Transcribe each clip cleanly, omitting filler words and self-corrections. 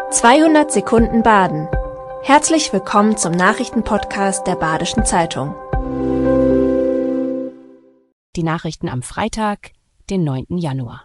200 Sekunden Baden. Herzlich willkommen zum Nachrichtenpodcast der Badischen Zeitung. Die Nachrichten am Freitag, den 9. Januar.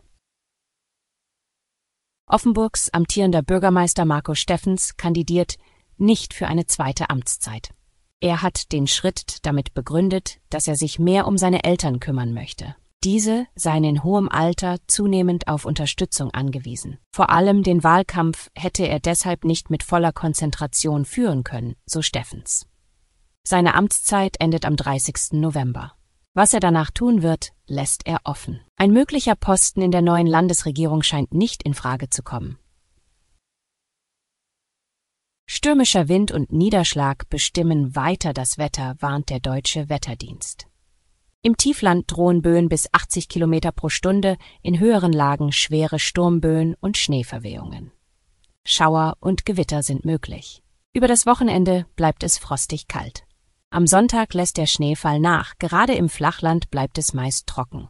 Offenburgs amtierender Bürgermeister Marco Steffens kandidiert nicht für eine zweite Amtszeit. Er hat den Schritt damit begründet, dass er sich mehr um seine Eltern kümmern möchte. Diese seien in hohem Alter zunehmend auf Unterstützung angewiesen. Vor allem den Wahlkampf hätte er deshalb nicht mit voller Konzentration führen können, so Steffens. Seine Amtszeit endet am 30. November. Was er danach tun wird, lässt er offen. Ein möglicher Posten in der neuen Landesregierung scheint nicht in Frage zu kommen. Stürmischer Wind und Niederschlag bestimmen weiter das Wetter, warnt der Deutsche Wetterdienst. Im Tiefland drohen Böen bis 80 Kilometer pro Stunde, in höheren Lagen schwere Sturmböen und Schneeverwehungen. Schauer und Gewitter sind möglich. Über das Wochenende bleibt es frostig kalt. Am Sonntag lässt der Schneefall nach, gerade im Flachland bleibt es meist trocken.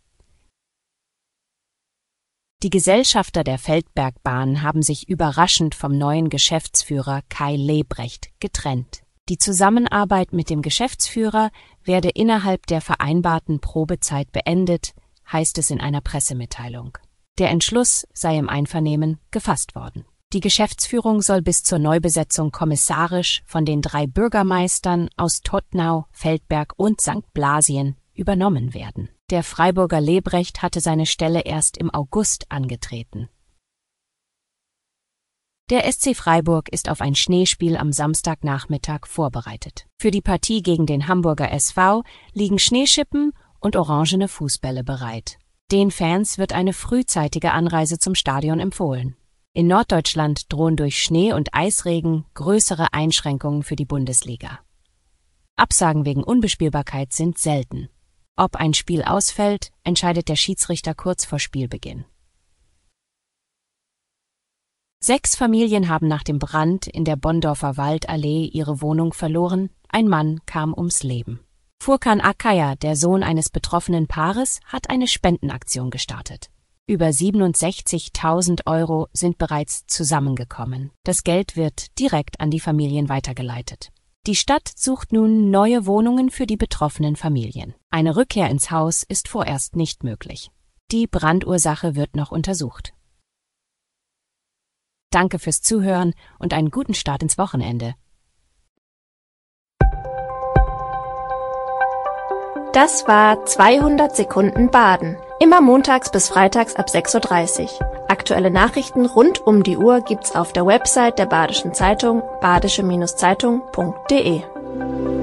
Die Gesellschafter der Feldbergbahn haben sich überraschend vom neuen Geschäftsführer Kai Lebrecht getrennt. Die Zusammenarbeit mit dem Geschäftsführer werde innerhalb der vereinbarten Probezeit beendet, heißt es in einer Pressemitteilung. Der Entschluss sei im Einvernehmen gefasst worden. Die Geschäftsführung soll bis zur Neubesetzung kommissarisch von den 3 Bürgermeistern aus Todtnau, Feldberg und St. Blasien übernommen werden. Der Freiburger Lebrecht hatte seine Stelle erst im August angetreten. Der SC Freiburg ist auf ein Schneespiel am Samstagnachmittag vorbereitet. Für die Partie gegen den Hamburger SV liegen Schneeschippen und orangene Fußbälle bereit. Den Fans wird eine frühzeitige Anreise zum Stadion empfohlen. In Norddeutschland drohen durch Schnee und Eisregen größere Einschränkungen für die Bundesliga. Absagen wegen Unbespielbarkeit sind selten. Ob ein Spiel ausfällt, entscheidet der Schiedsrichter kurz vor Spielbeginn. 6 Familien haben nach dem Brand in der Bonndorfer Waldallee ihre Wohnung verloren, ein Mann kam ums Leben. Furkan Akaya, der Sohn eines betroffenen Paares, hat eine Spendenaktion gestartet. Über 67.000 € sind bereits zusammengekommen. Das Geld wird direkt an die Familien weitergeleitet. Die Stadt sucht nun neue Wohnungen für die betroffenen Familien. Eine Rückkehr ins Haus ist vorerst nicht möglich. Die Brandursache wird noch untersucht. Danke fürs Zuhören und einen guten Start ins Wochenende. Das war 200 Sekunden Baden. Immer montags bis freitags ab 6:30 Uhr. Aktuelle Nachrichten rund um die Uhr gibt's auf der Website der Badischen Zeitung, badische-zeitung.de.